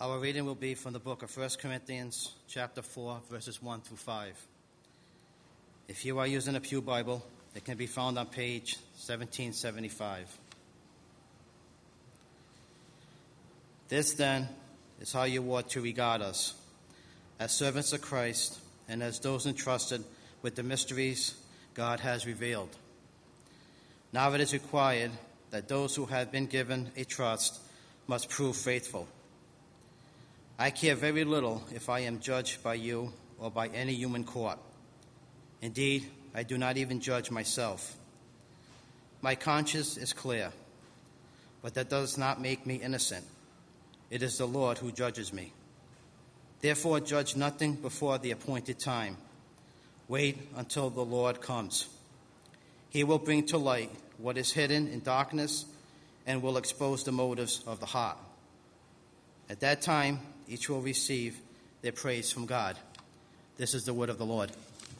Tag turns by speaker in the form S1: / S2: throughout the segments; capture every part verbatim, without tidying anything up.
S1: Our reading will be from the book of First Corinthians, chapter four, verses one through five. If you are using a Pew Bible, it can be found on page seventeen seventy-five. This, then, is how you ought to regard us, as servants of Christ and as those entrusted with the mysteries God has revealed. Now it is required that those who have been given a trust must prove faithful. I care very little if I am judged by you or by any human court. Indeed, I do not even judge myself. My conscience is clear, but that does not make me innocent. It is the Lord who judges me. Therefore, judge nothing before the appointed time. Wait until the Lord comes. He will bring to light what is hidden in darkness and will expose the motives of the heart. At that time, each will receive their praise from God. This is the word of the Lord.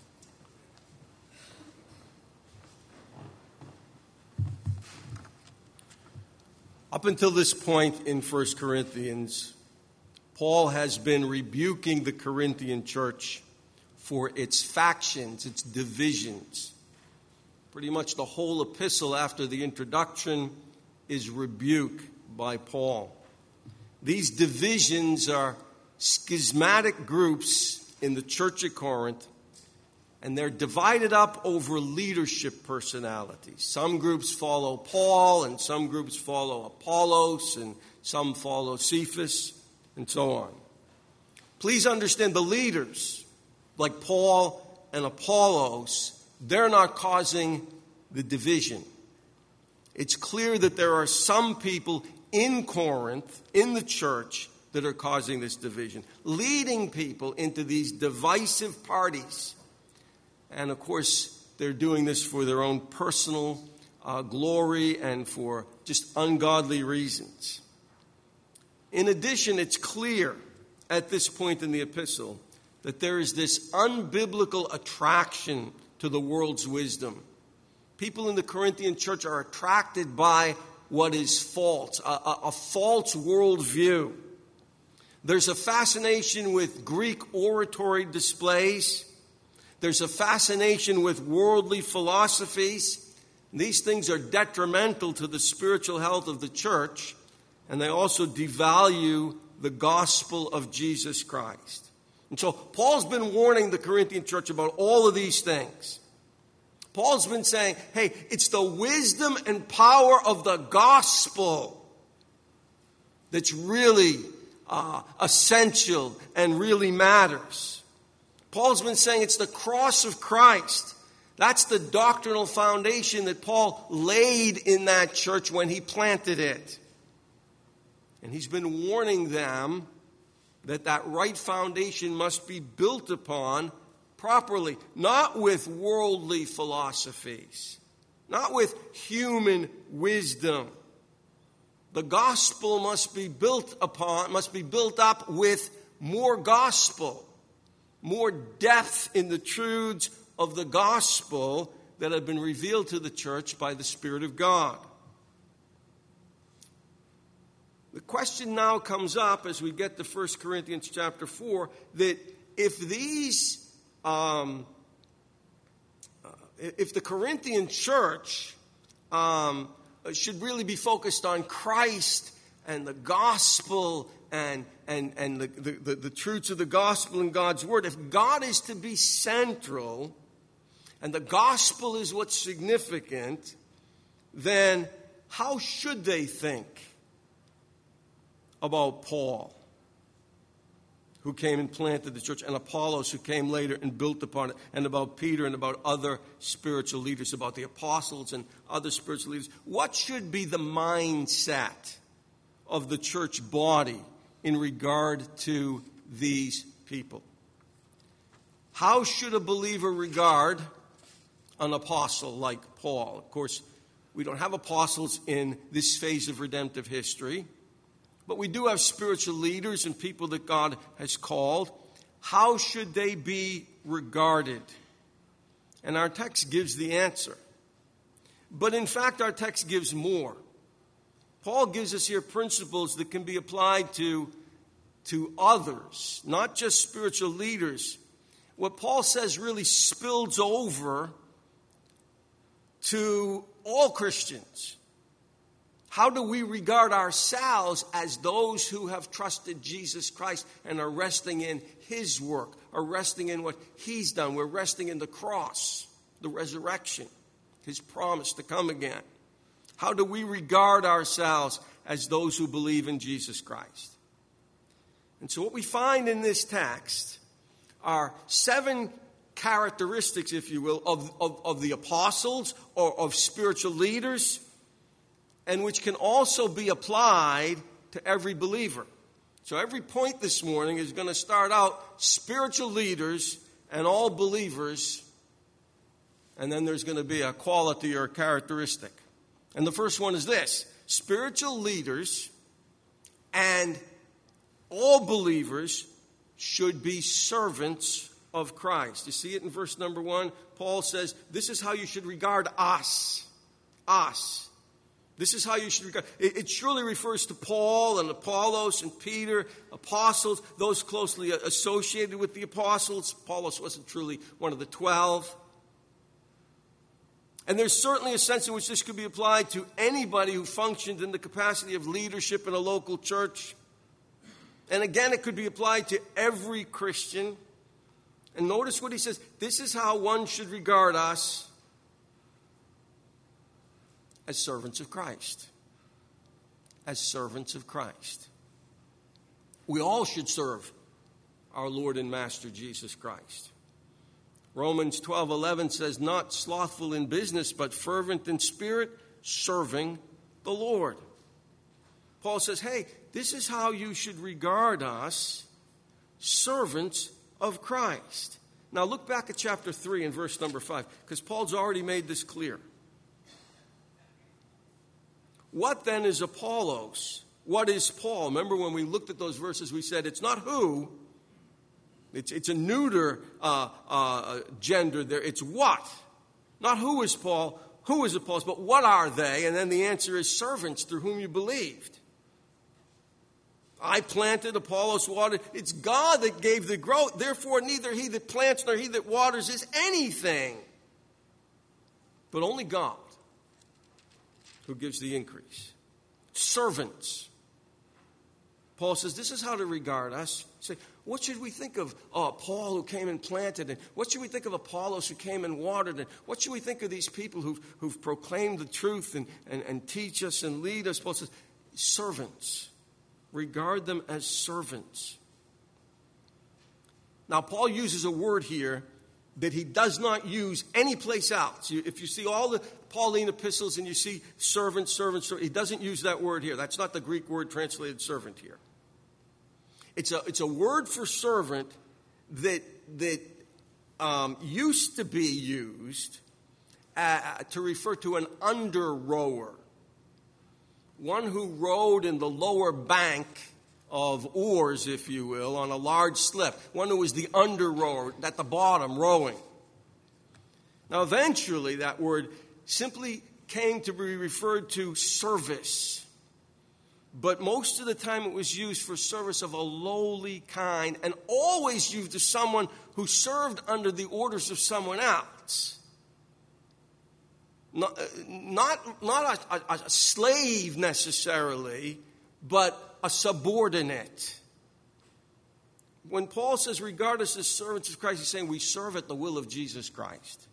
S2: Up until this point in First Corinthians, Paul has been rebuking the Corinthian church for its factions, its divisions. Pretty much the whole epistle after the introduction is rebuke by Paul. These divisions are schismatic groups in the church at Corinth, and they're divided up over leadership personalities. Some groups follow Paul, and some groups follow Apollos, and some follow Cephas, and so on. Please understand the leaders, like Paul and Apollos, they're not causing the division. It's clear that there are some people in Corinth, in the church, that are causing this division, leading people into these divisive parties. And of course, they're doing this for their own personal uh, glory and for just ungodly reasons. In addition, it's clear at this point in the epistle that there is this unbiblical attraction to the world's wisdom. People in the Corinthian church are attracted by what is false, a, a, a false worldview. There's a fascination with Greek oratory displays. There's a fascination with worldly philosophies. These things are detrimental to the spiritual health of the church, and they also devalue the gospel of Jesus Christ. And so Paul's been warning the Corinthian church about all of these things. Paul's been saying, hey, it's the wisdom and power of the gospel that's really uh, essential and really matters. Paul's been saying it's the cross of Christ. That's the doctrinal foundation that Paul laid in that church when he planted it. And he's been warning them that that right foundation must be built upon properly, not with worldly philosophies, not with human wisdom. The gospel must be built upon, must be built up with more gospel, more depth in the truths of the gospel that have been revealed to the church by the Spirit of God. The question now comes up as we get to First Corinthians chapter four, that if these, um, uh, if the Corinthian church um, should really be focused on Christ and the gospel and and and the, the, the, the truths of the gospel and God's word, if God is to be central and the gospel is what's significant, then how should they think about Paul, who came and planted the church, and Apollos, who came later and built upon it, and about Peter and about other spiritual leaders, about the apostles and other spiritual leaders? What should be the mindset of the church body in regard to these people? How should a believer regard an apostle like Paul? Of course, we don't have apostles in this phase of redemptive history, but we do have spiritual leaders and people that God has called. How should they be regarded? And our text gives the answer. But in fact, our text gives more. Paul gives us here principles that can be applied to to others, not just spiritual leaders, what Paul says really spills over to all Christians. How do we regard ourselves as those who have trusted Jesus Christ and are resting in his work, are resting in what he's done? We're resting in the cross, the resurrection, his promise to come again. How do we regard ourselves as those who believe in Jesus Christ? And so what we find in this text are seven characteristics, if you will, of, of, of the apostles or of spiritual leaders, and which can also be applied to every believer. So every point this morning is going to start out spiritual leaders and all believers, and then there's going to be a quality or a characteristic. And the first one is this: spiritual leaders and all believers should be servants of Christ. You see it in verse number one? Paul says, this is how you should regard us. Us. This is how you should regard. It, it surely refers to Paul and Apollos and Peter, apostles, those closely associated with the apostles. Apollos wasn't truly one of the twelve. And there's certainly a sense in which this could be applied to anybody who functioned in the capacity of leadership in a local church. And again, it could be applied to every Christian. And notice what he says. This is how one should regard us as servants of Christ. As servants of Christ. We all should serve our Lord and Master Jesus Christ. Romans twelve eleven says, not slothful in business, but fervent in spirit, serving the Lord. Paul says, hey, this is how you should regard us, servants of Christ. Now look back at chapter three and verse number five, because Paul's already made this clear. What then is Apollos? What is Paul? Remember when we looked at those verses, we said it's not who. It's, it's a neuter uh, uh, gender there. It's what. Not who is Paul, who is Apollos, but what are they? And then the answer is servants through whom you believed. I planted, Apollos watered. It's God that gave the growth. Therefore, neither he that plants nor he that waters is anything, but only God who gives the increase. Servants. Paul says, this is how to regard us. Say, what should we think of uh, Paul who came and planted? And what should we think of Apollos who came and watered? And what should we think of these people who've, who've proclaimed the truth and, and, and teach us and lead us? Paul says, servants. Regard them as servants. Now, Paul uses a word here that he does not use anyplace else. If you see all the Pauline epistles and you see servant, servant, servant, he doesn't use that word here. That's not the Greek word translated servant here. It's a, it's a word for servant that, that um, used to be used uh, to refer to an under-rower. One who rowed in the lower bank of oars, if you will, on a large slip. One who was the under-rower, at the bottom, rowing. Now, eventually, that word simply came to be referred to service. But most of the time it was used for service of a lowly kind, and always used to someone who served under the orders of someone else. Not, not, not a, a slave necessarily, but a subordinate. When Paul says, regard us as servants of Christ, he's saying we serve at the will of Jesus Christ.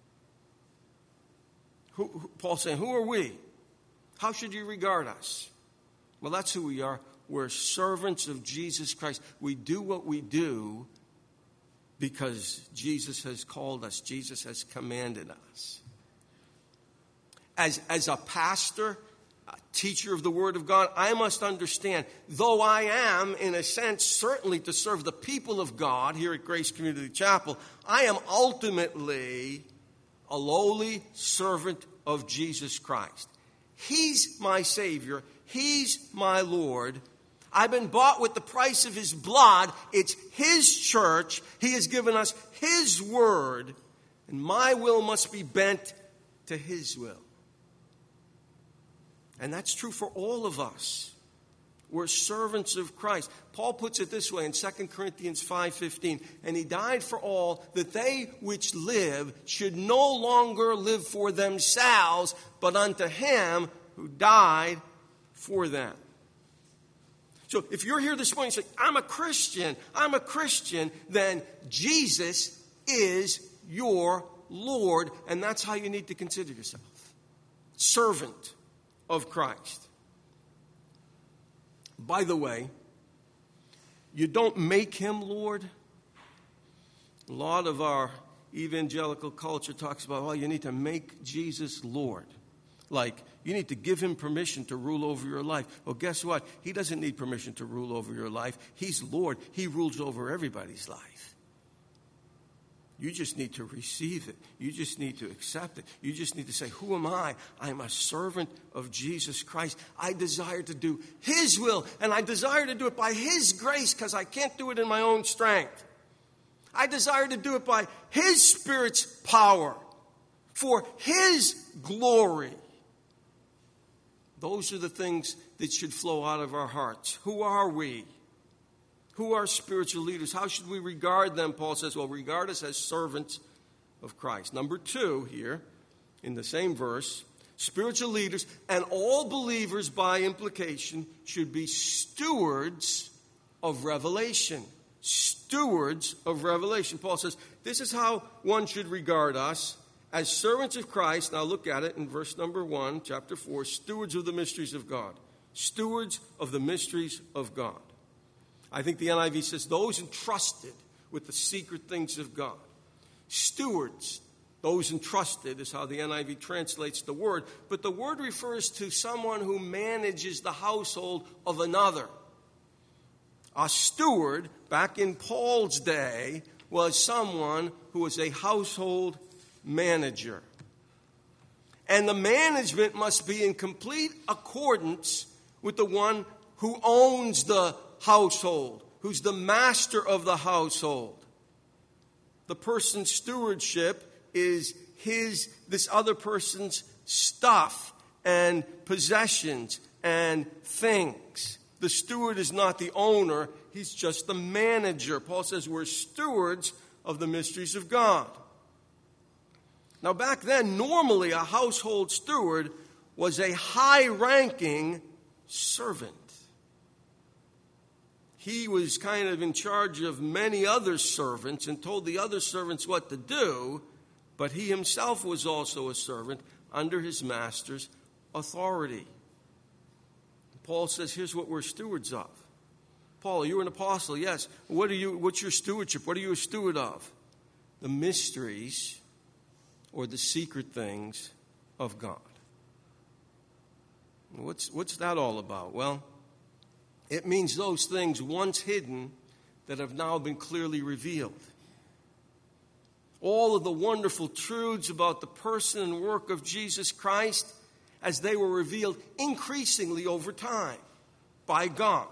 S2: Who, who, Paul's saying, who are we? How should you regard us? Well, that's who we are. We're servants of Jesus Christ. We do what we do because Jesus has called us. Jesus has commanded us. As, as a pastor, a teacher of the Word of God, I must understand, though I am, in a sense, certainly to serve the people of God here at Grace Community Chapel, I am ultimately a lowly servant of Jesus Christ. He's my Savior. He's my Lord. I've been bought with the price of His blood. It's His church. He has given us His word. And my will must be bent to His will. And that's true for all of us. We're servants of Christ. Paul puts it this way in Second Corinthians five fifteen. And he died for all, that they which live should no longer live for themselves, but unto him who died for them. So if you're here this morning and say, I'm a Christian, I'm a Christian, then Jesus is your Lord. And that's how you need to consider yourself. Servant of Christ. By the way, you don't make him Lord. A lot of our evangelical culture talks about, oh, you need to make Jesus Lord. Like, you need to give him permission to rule over your life. Well, guess what? He doesn't need permission to rule over your life. He's Lord. He rules over everybody's life. You just need to receive it. You just need to accept it. You just need to say, who am I? I'm a servant of Jesus Christ. I desire to do his will, and I desire to do it by his grace because I can't do it in my own strength. I desire to do it by his Spirit's power for his glory. Those are the things that should flow out of our hearts. Who are we? Who are spiritual leaders? How should we regard them? Paul says, well, regard us as servants of Christ. Number two here, in the same verse, spiritual leaders and all believers by implication should be stewards of revelation. Stewards of revelation. Paul says, this is how one should regard us as servants of Christ. Now look at it in verse number one, chapter four, stewards of the mysteries of God. Stewards of the mysteries of God. I think the N I V says those entrusted with the secret things of God. Stewards, those entrusted is how the N I V translates the word. But the word refers to someone who manages the household of another. A steward, back in Paul's day, was someone who was a household manager. And the management must be in complete accordance with the one who owns the household, who's the master of the household. The person's stewardship is his, this other person's stuff and possessions and things. The steward is not the owner, he's just the manager. Paul says we're stewards of the mysteries of God. Now back then, normally a household steward was a high-ranking servant. He was kind of in charge of many other servants and told the other servants what to do, but he himself was also a servant under his master's authority. Paul says, here's what we're stewards of. Paul, you're an apostle, yes. What are you? What's your stewardship? What are you a steward of? The mysteries or the secret things of God. What's, what's that all about? Well, it means those things once hidden that have now been clearly revealed. All of the wonderful truths about the person and work of Jesus Christ as they were revealed increasingly over time by God.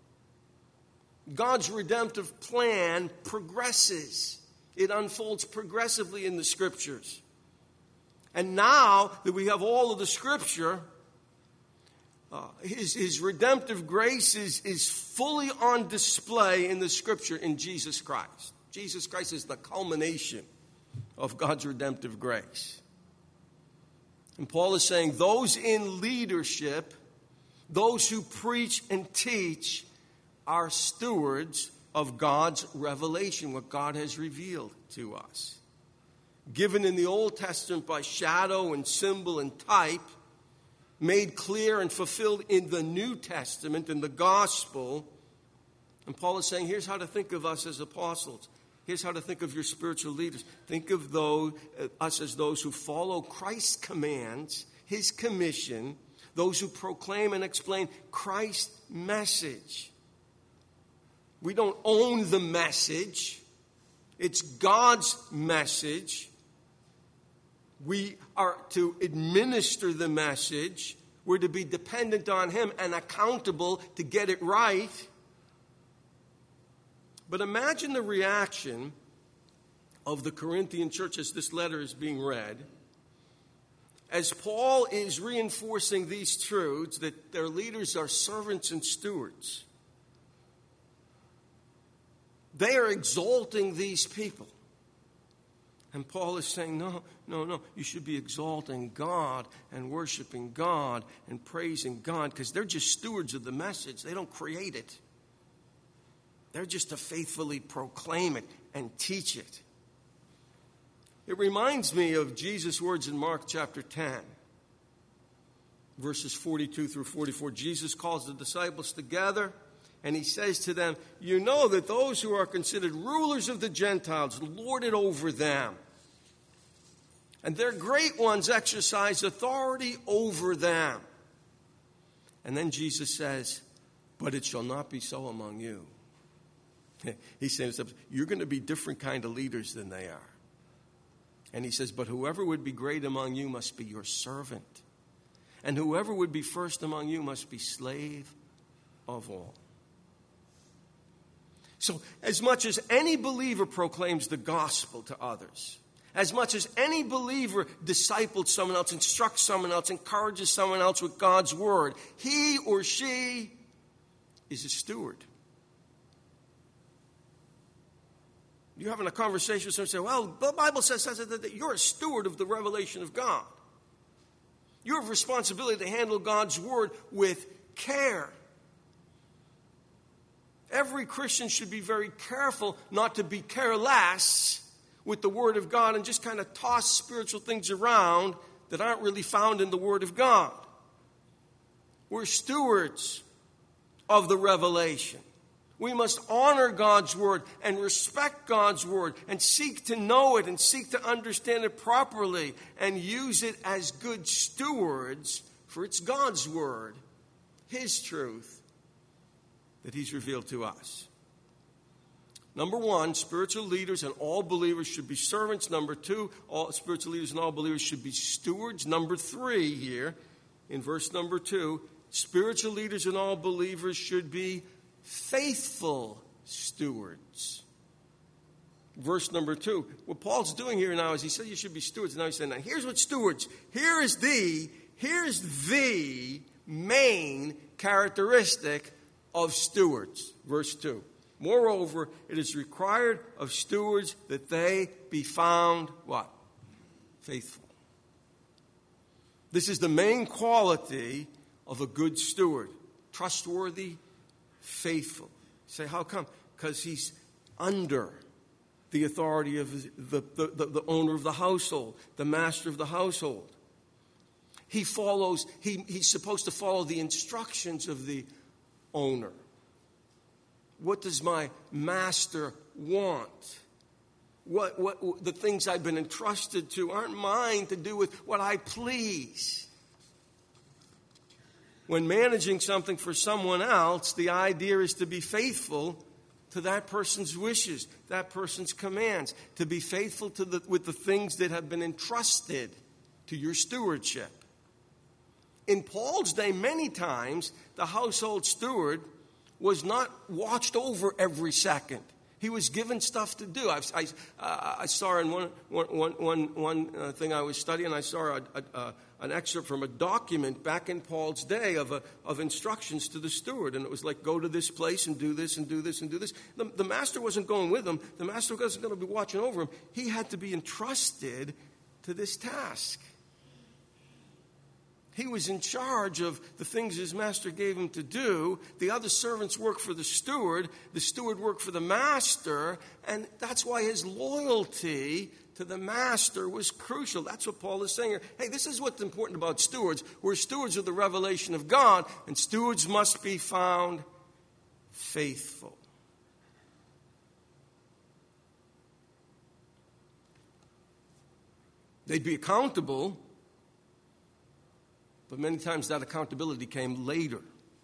S2: God's redemptive plan progresses. It unfolds progressively in the Scriptures. And now that we have all of the Scripture, uh, his, his redemptive grace is, is fully on display in the Scripture in Jesus Christ. Jesus Christ is the culmination of God's redemptive grace. And Paul is saying those in leadership, those who preach and teach, are stewards of God's revelation, what God has revealed to us. Given in the Old Testament by shadow and symbol and type, made clear and fulfilled in the New Testament, in the gospel. And Paul is saying, here's how to think of us as apostles. Here's how to think of your spiritual leaders. Think of those, uh, us as those who follow Christ's commands, his commission, those who proclaim and explain Christ's message. We don't own the message. It's God's message. We are to administer the message. We're to be dependent on him and accountable to get it right. But imagine the reaction of the Corinthian church as this letter is being read. as Paul is reinforcing these truths, that their leaders are servants and stewards, they are exalting these people. And Paul is saying, no, no, no, you should be exalting God and worshiping God and praising God, because they're just stewards of the message. They don't create it. They're just to faithfully proclaim it and teach it. It reminds me of Jesus' words in Mark chapter ten, verses forty-two through forty-four. Jesus calls the disciples together, and he says to them, you know that those who are considered rulers of the Gentiles lord it over them, and their great ones exercise authority over them. And then Jesus says, but it shall not be so among you. He says, you're going to be different kind of leaders than they are. And he says, but whoever would be great among you must be your servant. And whoever would be first among you must be slave of all. So as much as any believer proclaims the gospel to others, as much as any believer disciples someone else, instructs someone else, encourages someone else with God's word, he or she is a steward. You're having a conversation with someone and say, well, the Bible says that you're a steward of the revelation of God. You have responsibility to handle God's word with care. Every Christian should be very careful not to be careless with the word of God and just kind of toss spiritual things around that aren't really found in the word of God. We're stewards of the revelation. We must honor God's word and respect God's word and seek to know it and seek to understand it properly and use it as good stewards, for it's God's word, his truth, that he's revealed to us. Number one, spiritual leaders and all believers should be servants. Number two, all spiritual leaders and all believers should be stewards. Number three here, in verse number two, spiritual leaders and all believers should be faithful stewards. Verse number two. What Paul's doing here now is he said you should be stewards. Now he's saying, now here's what stewards, here is the, here's the main characteristic of stewards. Verse two. Moreover, it is required of stewards that they be found, what? Faithful. This is the main quality of a good steward. Trustworthy, faithful. You say, how come? Because he's under the authority of the, the, the, the owner of the household, the master of the household. He follows, he, he's supposed to follow the instructions of the owner. What does my master want? What, what, the things I've been entrusted to aren't mine to do with what I please. When managing something for someone else, the idea is to be faithful to that person's wishes, that person's commands, to be faithful to the, with the things that have been entrusted to your stewardship. In Paul's day, many times, the household steward was not watched over every second. He was given stuff to do. I, I, uh, I saw in one, one, one, one uh, thing I was studying, I saw a, a, a, an excerpt from a document back in Paul's day of, a, of instructions to the steward. And it was like, go to this place and do this and do this and do this. The, the master wasn't going with him. The master wasn't going to be watching over him. He had to be entrusted to this task. He was in charge of the things his master gave him to do. The other servants worked for the steward. The steward worked for the master. And that's why his loyalty to the master was crucial. That's what Paul is saying here. Hey, this is what's important about stewards. We're stewards of the revelation of God, and stewards must be found faithful. They'd be accountable, but many times that accountability came later.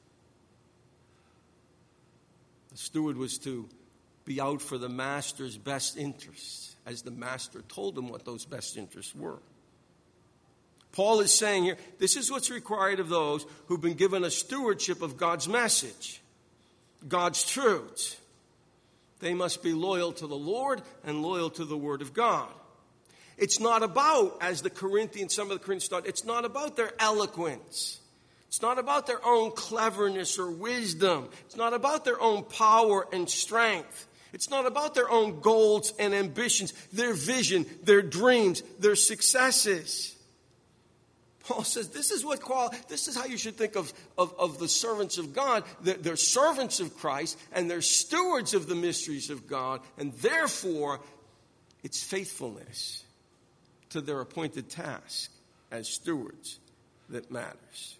S2: The steward was to be out for the master's best interests, as the master told him what those best interests were. Paul is saying here, this is what's required of those who've been given a stewardship of God's message, God's truth. They must be loyal to the Lord and loyal to the Word of God. It's not about, as the Corinthians, some of the Corinthians thought, it's not about their eloquence. It's not about their own cleverness or wisdom. It's not about their own power and strength. It's not about their own goals and ambitions, their vision, their dreams, their successes. Paul says this is what qual- this is how you should think of, of, of the servants of God. They're, they're servants of Christ, and they're stewards of the mysteries of God, and therefore it's faithfulness to their appointed task as stewards that matters.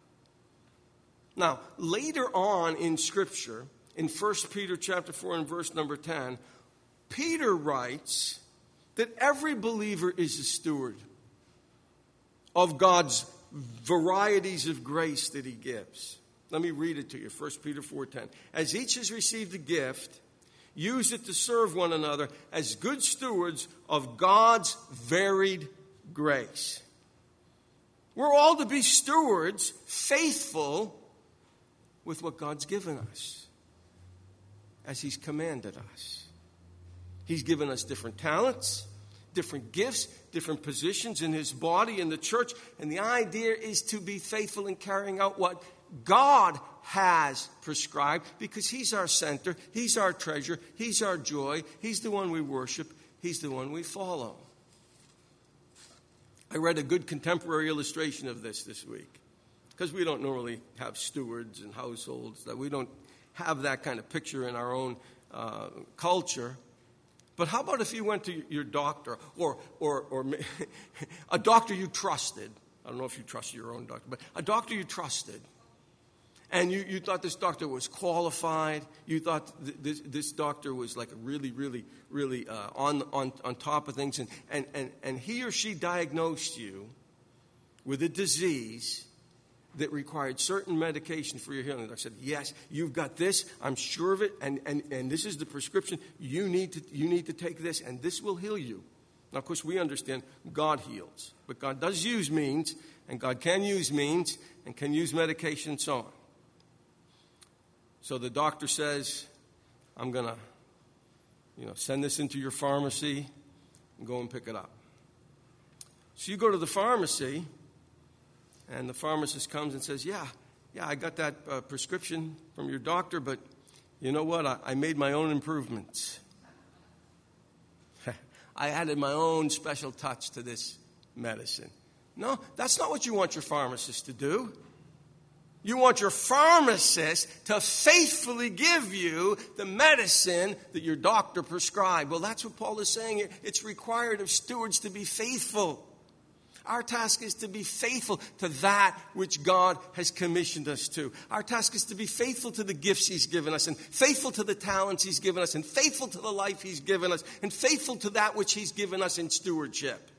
S2: Now, later on in Scripture, in First Peter chapter four and verse number ten, Peter writes that every believer is a steward of God's varieties of grace that he gives. Let me read it to you, First Peter four ten. As each has received a gift, use it to serve one another as good stewards of God's varied grace. We're all to be stewards, faithful with what God's given us, as he's commanded us. He's given us different talents, different gifts, different positions in his body, in the church. And the idea is to be faithful in carrying out what God has prescribed, because he's our center, he's our treasure, he's our joy, he's the one we worship, he's the one we follow. I read a good contemporary illustration of this this week, because we don't normally have stewards and households, that we don't have that kind of picture in our own uh, culture. But how about if you went to your doctor, or, or, or a doctor you trusted? I don't know if you trust your own doctor, but a doctor you trusted. And you, you thought this doctor was qualified. You thought th- this, this doctor was like really, really, really uh, on, on, on top of things. And, and, and, and he or she diagnosed you with a disease that required certain medication for your healing. I said, yes, you've got this. I'm sure of it. And, and, and this is the prescription. You need to, you need to take this, and this will heal you. Now, of course, we understand God heals. But God does use means, and God can use means, and can use medication and so on. So the doctor says, I'm going to, you know, send this into your pharmacy and go and pick it up. So you go to the pharmacy, and the pharmacist comes and says, yeah, yeah, I got that uh, prescription from your doctor, but you know what? I, I made my own improvements. I added my own special touch to this medicine. No, that's not what you want your pharmacist to do. You want your pharmacist to faithfully give you the medicine that your doctor prescribed. Well, that's what Paul is saying here. It's required of stewards to be faithful. Our task is to be faithful to that which God has commissioned us to. Our task is to be faithful to the gifts he's given us, and faithful to the talents he's given us, and faithful to the life he's given us, and faithful to that which he's given us in stewardship.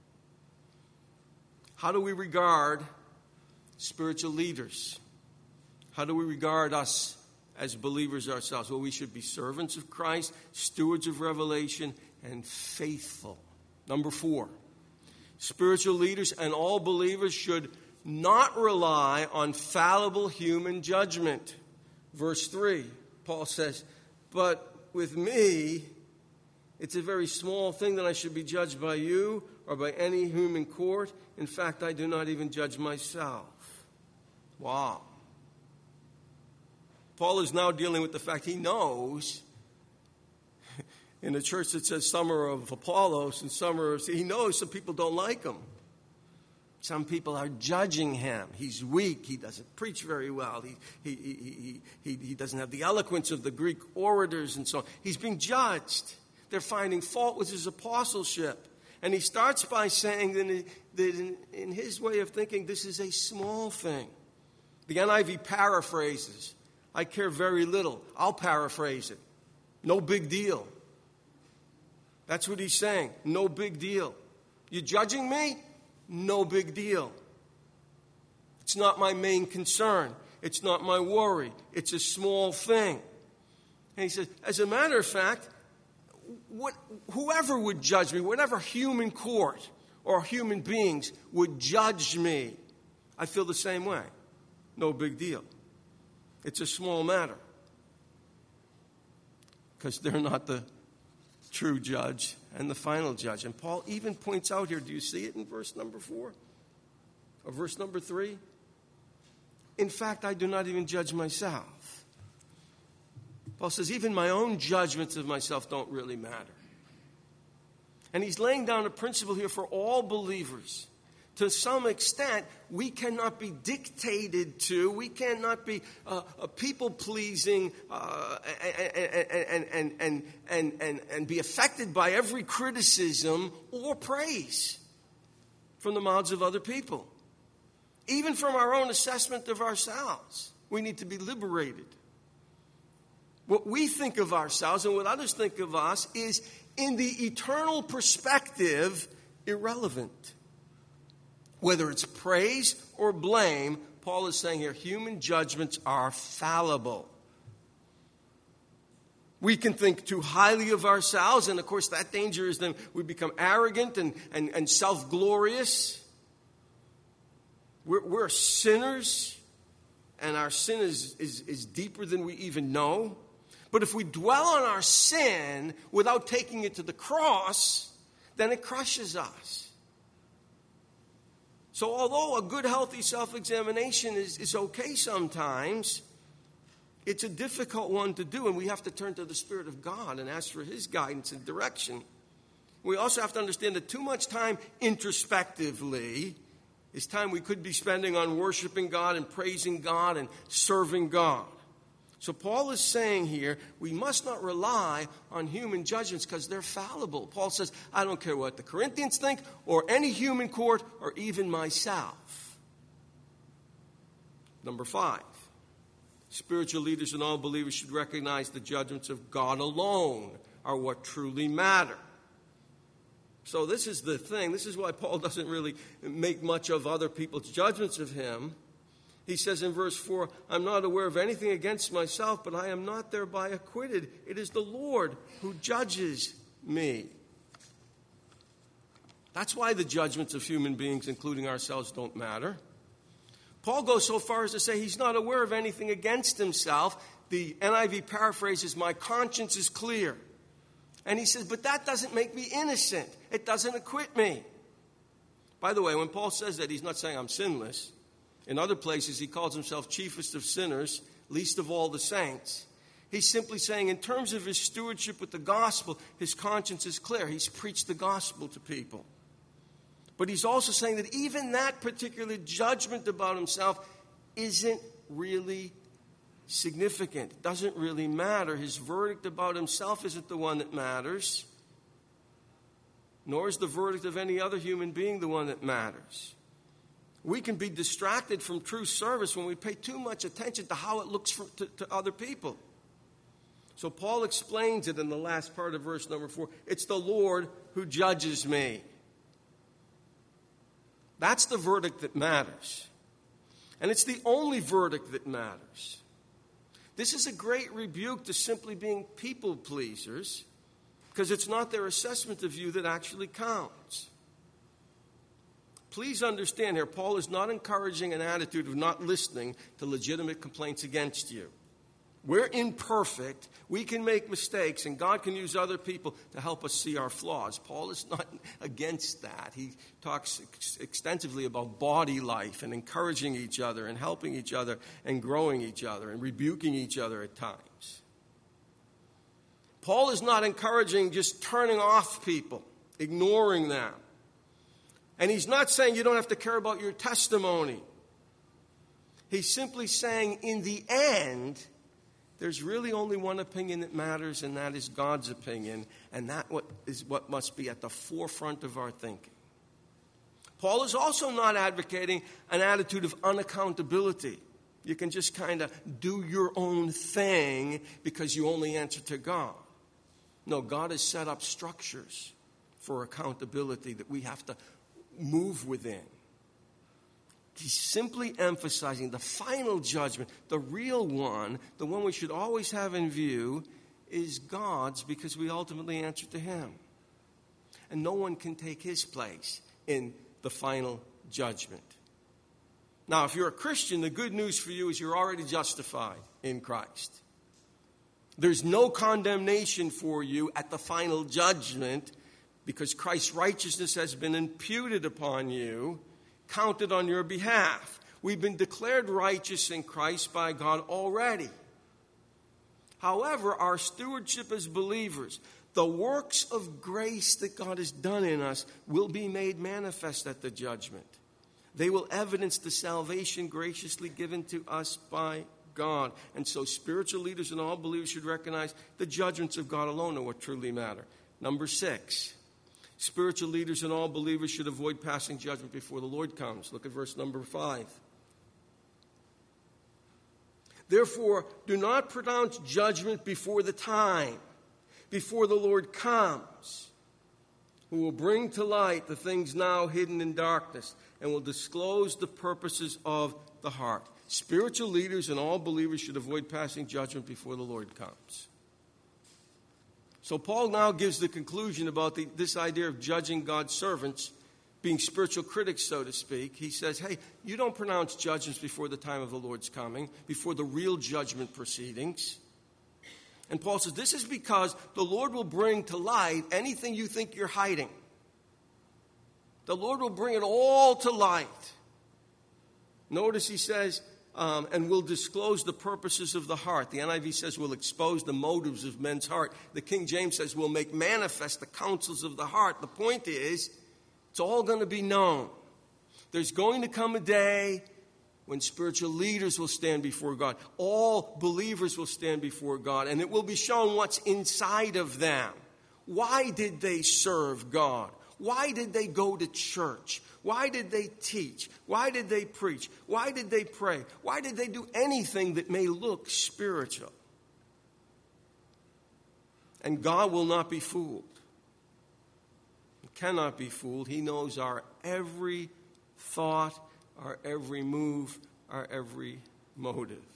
S2: How do we regard spiritual leaders? How do we regard us as believers ourselves? Well, we should be servants of Christ, stewards of revelation, and faithful. Number four, spiritual leaders and all believers should not rely on fallible human judgment. Verse three, Paul says, but with me, it's a very small thing that I should be judged by you or by any human court. In fact, I do not even judge myself. Wow. Paul is now dealing with the fact he knows in a church that says some are of Apollos and some are of, he knows some people don't like him. Some people are judging him. He's weak. He doesn't preach very well. He, he, he, he, he doesn't have the eloquence of the Greek orators and so on. He's being judged. They're finding fault with his apostleship. And he starts by saying that in, that in, in his way of thinking, this is a small thing. The N I V paraphrases, I care very little. I'll paraphrase it. No big deal. That's what he's saying. No big deal. You judging me? No big deal. It's not my main concern. It's not my worry. It's a small thing. And he says, as a matter of fact, what, whoever would judge me, whatever human court or human beings would judge me, I feel the same way. No big deal. It's a small matter. Because they're not the true judge and the final judge. And Paul even points out here, do you see it in verse number four? Or verse number three? In fact, I do not even judge myself. Paul says, even my own judgments of myself don't really matter. And he's laying down a principle here for all believers. To some extent, we cannot be dictated to, we cannot be uh, uh, people-pleasing uh, and, and, and, and, and, and, and be affected by every criticism or praise from the mouths of other people. Even from our own assessment of ourselves, we need to be liberated. What we think of ourselves and what others think of us is, in the eternal perspective, irrelevant. Whether it's praise or blame, Paul is saying here, human judgments are fallible. We can think too highly of ourselves, and of course that danger is then we become arrogant and, and, and self-glorious. We're, we're sinners, and our sin is, is, is deeper than we even know. But if we dwell on our sin without taking it to the cross, then it crushes us. So although a good, healthy self-examination is, is okay sometimes, it's a difficult one to do, and we have to turn to the Spirit of God and ask for His guidance and direction. We also have to understand that too much time introspectively is time we could be spending on worshiping God and praising God and serving God. So Paul is saying here, we must not rely on human judgments because they're fallible. Paul says, I don't care what the Corinthians think or any human court or even myself. Number five, spiritual leaders and all believers should recognize the judgments of God alone are what truly matter. So this is the thing. This is why Paul doesn't really make much of other people's judgments of him. He says in verse four, I'm not aware of anything against myself, but I am not thereby acquitted. It is the Lord who judges me. That's why the judgments of human beings, including ourselves, don't matter. Paul goes so far as to say he's not aware of anything against himself. The N I V paraphrases, my conscience is clear. And he says, but that doesn't make me innocent. It doesn't acquit me. By the way, when Paul says that, he's not saying I'm sinless. In other places, he calls himself chiefest of sinners, least of all the saints. He's simply saying in terms of his stewardship with the gospel, his conscience is clear. He's preached the gospel to people. But he's also saying that even that particular judgment about himself isn't really significant. It doesn't really matter. His verdict about himself isn't the one that matters. Nor is the verdict of any other human being the one that matters. We can be distracted from true service when we pay too much attention to how it looks for, to, to other people. So Paul explains it in the last part of verse number four. It's the Lord who judges me. That's the verdict that matters. And it's the only verdict that matters. This is a great rebuke to simply being people pleasers, because it's not their assessment of you that actually counts. Please understand here, Paul is not encouraging an attitude of not listening to legitimate complaints against you. We're imperfect. We can make mistakes, and God can use other people to help us see our flaws. Paul is not against that. He talks ex- extensively about body life and encouraging each other and helping each other and growing each other and rebuking each other at times. Paul is not encouraging just turning off people, ignoring them. And he's not saying you don't have to care about your testimony. He's simply saying in the end, there's really only one opinion that matters, and that is God's opinion, and that what is what must be at the forefront of our thinking. Paul is also not advocating an attitude of unaccountability. You can just kind of do your own thing because you only answer to God. No, God has set up structures for accountability that we have to move within. He's simply emphasizing the final judgment, the real one, the one we should always have in view, is God's, because we ultimately answer to Him. And no one can take His place in the final judgment. Now, if you're a Christian, the good news for you is you're already justified in Christ. There's no condemnation for you at the final judgment because Christ's righteousness has been imputed upon you, counted on your behalf. We've been declared righteous in Christ by God already. However, our stewardship as believers, the works of grace that God has done in us, will be made manifest at the judgment. They will evidence the salvation graciously given to us by God. And so spiritual leaders and all believers should recognize the judgments of God alone are what truly matter. Number six, spiritual leaders and all believers should avoid passing judgment before the Lord comes. Look at verse number five. Therefore, do not pronounce judgment before the time, before the Lord comes, who will bring to light the things now hidden in darkness and will disclose the purposes of the heart. Spiritual leaders and all believers should avoid passing judgment before the Lord comes. So Paul now gives the conclusion about the, this idea of judging God's servants, being spiritual critics, so to speak. He says, hey, you don't pronounce judgments before the time of the Lord's coming, before the real judgment proceedings. And Paul says, this is because the Lord will bring to light anything you think you're hiding. The Lord will bring it all to light. Notice he says, Um, and will disclose the purposes of the heart. The N I V says will expose the motives of men's heart. The King James says will make manifest the counsels of the heart. The point is, it's all going to be known. There's going to come a day when spiritual leaders will stand before God. All believers will stand before God, and it will be shown what's inside of them. Why did they serve God? Why did they go to church? Why did they teach? Why did they preach? Why did they pray? Why did they do anything that may look spiritual? And God will not be fooled. He cannot be fooled. He knows our every thought, our every move, our every motive.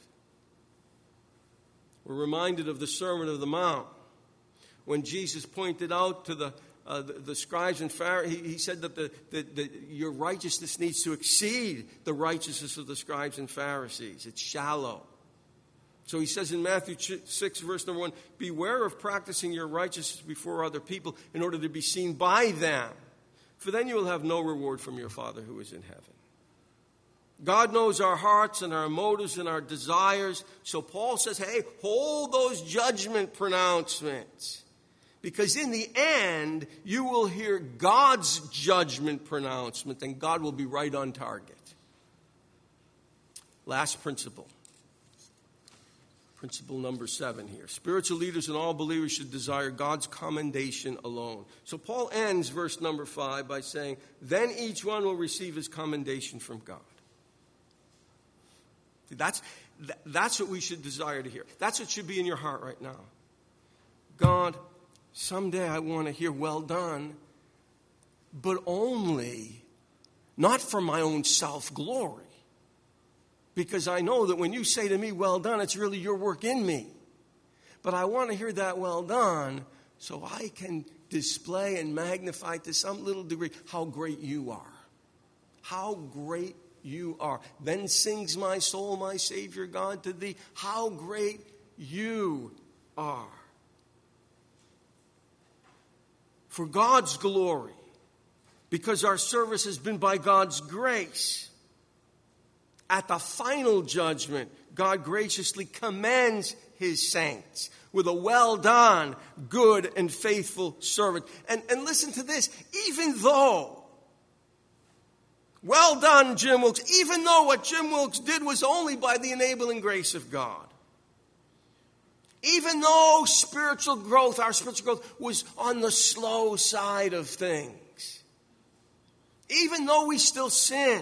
S2: We're reminded of the Sermon of the Mount when Jesus pointed out to the Uh, the, the scribes and Pharisees, he, he said that the, the, the, your righteousness needs to exceed the righteousness of the scribes and Pharisees. It's shallow. So he says in Matthew six, verse number one, beware of practicing your righteousness before other people in order to be seen by them. For then you will have no reward from your Father who is in heaven. God knows our hearts and our motives and our desires. So Paul says, hey, hold those judgment pronouncements. Because in the end, you will hear God's judgment pronouncement, and God will be right on target. Last principle. Principle number seven here. Spiritual leaders and all believers should desire God's commendation alone. So Paul ends verse number five by saying, then each one will receive his commendation from God. That's, that's what we should desire to hear. That's what should be in your heart right now. God, someday I want to hear, well done, but only not for my own self-glory. Because I know that when you say to me, well done, it's really your work in me. But I want to hear that well done so I can display and magnify to some little degree how great you are. How great you are. Then sings my soul, my Savior God, to thee, how great you are. For God's glory, because our service has been by God's grace. At the final judgment, God graciously commends his saints with a well done, good and faithful servant. And, and listen to this, even though, well done, Jim Wilkes, even though what Jim Wilkes did was only by the enabling grace of God. Even though spiritual growth, our spiritual growth was on the slow side of things. Even though we still sin.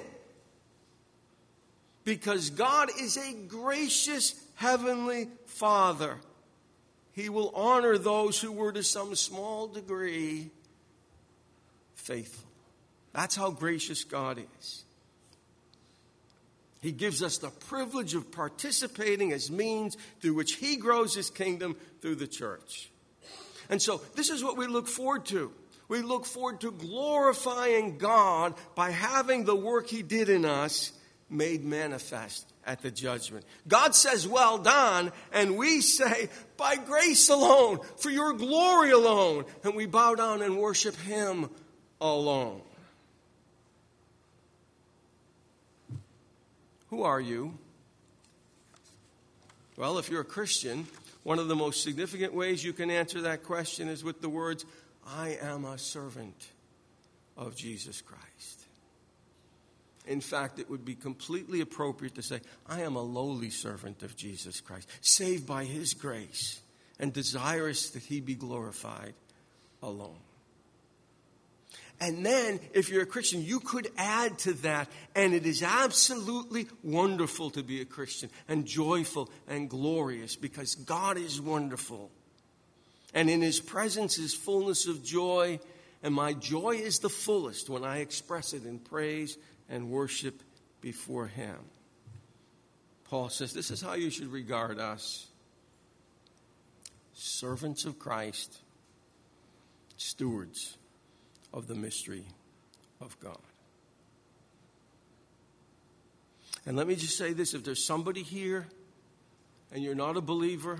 S2: Because God is a gracious heavenly Father. He will honor those who were to some small degree faithful. That's how gracious God is. He gives us the privilege of participating as means through which he grows his kingdom through the church. And so this is what we look forward to. We look forward to glorifying God by having the work he did in us made manifest at the judgment. God says, well done, and we say, by grace alone, for your glory alone. And we bow down and worship him alone. Who are you? Well, if you're a Christian, one of the most significant ways you can answer that question is with the words, I am a servant of Jesus Christ. In fact, it would be completely appropriate to say, I am a lowly servant of Jesus Christ, saved by his grace and desirous that he be glorified alone. And then, if you're a Christian, you could add to that, and it is absolutely wonderful to be a Christian, and joyful and glorious, because God is wonderful. And in his presence is fullness of joy, and my joy is the fullest when I express it in praise and worship before him. Paul says this is how you should regard us. Servants of Christ, stewards of the mystery of God. And let me just say this, if there's somebody here and you're not a believer,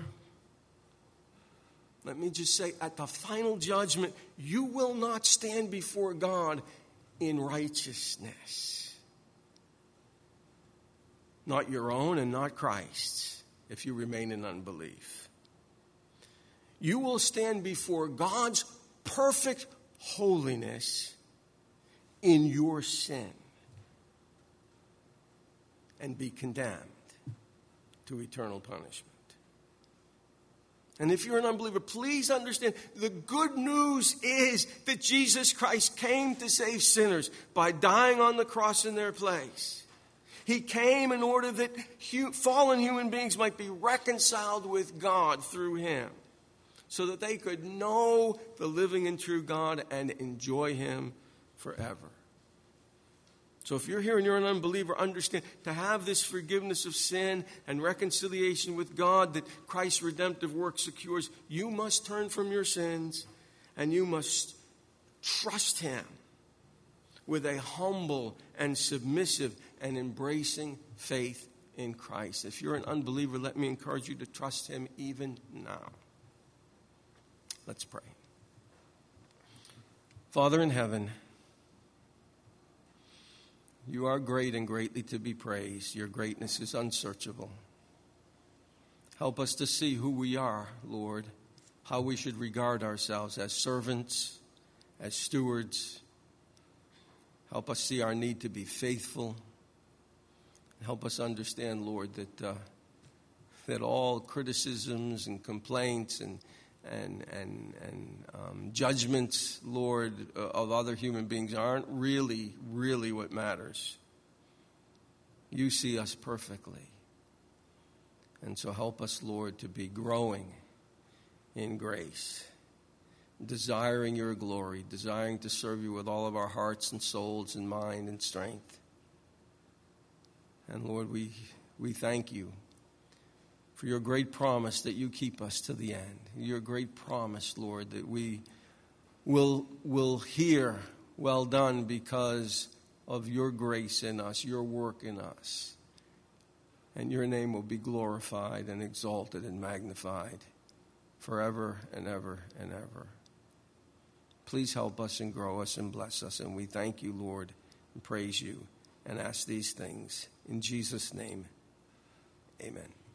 S2: let me just say, at the final judgment, you will not stand before God in righteousness. Not your own and not Christ's, if you remain in unbelief. You will stand before God's perfect holiness in your sin and be condemned to eternal punishment. And if you're an unbeliever, please understand the good news is that Jesus Christ came to save sinners by dying on the cross in their place. He came in order that fallen human beings might be reconciled with God through him, so that they could know the living and true God and enjoy him forever. So if you're here and you're an unbeliever, understand, to have this forgiveness of sin and reconciliation with God that Christ's redemptive work secures, you must turn from your sins and you must trust him with a humble and submissive and embracing faith in Christ. If you're an unbeliever, let me encourage you to trust him even now. Let's pray. Father in heaven, you are great and greatly to be praised. Your greatness is unsearchable. Help us to see who we are, Lord, how we should regard ourselves as servants, as stewards. Help us see our need to be faithful. Help us understand, Lord, that uh, that all criticisms and complaints and and and and um, judgments, Lord, uh, of other human beings aren't really, really what matters. You see us perfectly. And so help us, Lord, to be growing in grace, desiring your glory, desiring to serve you with all of our hearts and souls and mind and strength. And Lord, we we thank you for your great promise that you keep us to the end. Your great promise, Lord, that we will, will hear, well done, because of your grace in us, your work in us. And your name will be glorified and exalted and magnified forever and ever and ever. Please help us and grow us and bless us. And we thank you, Lord, and praise you and ask these things in Jesus' name. Amen.